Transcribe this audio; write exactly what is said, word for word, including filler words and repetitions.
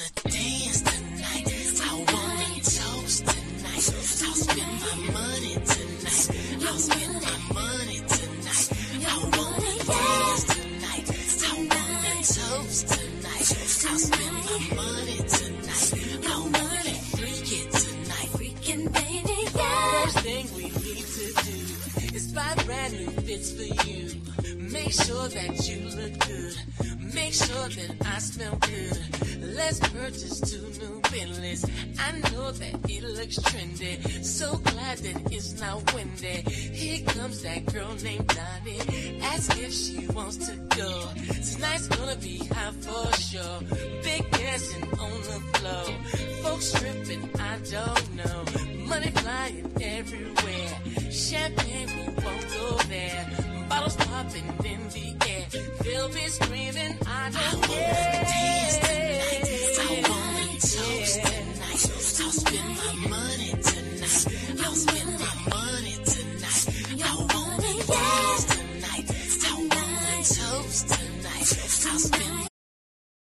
wanna dance tonight. I wanna toast tonight. I'll spend my money tonight. I'll spend my money tonight. I wanna dance tonight. I wanna toast tonight. I'll spend my money tonight. I wanna freak it tonight. Freaking baby, yeah. First thing we need to do is buy brand new fits for you. Make sure that you look good. Make sure that I smell good. Let's purchase two new Bentleys. I know that it looks trendy. So glad that it's not windy. Here comes that girl named Donnie. Ask if she wants to go. Tonight's gonna be hot for sure. Big dancing on the floor. Folks stripping, I don't know. Money flying everywhere. Champagne, we won't go there. Bottles popping in the air. They'll be screaming, I don't care.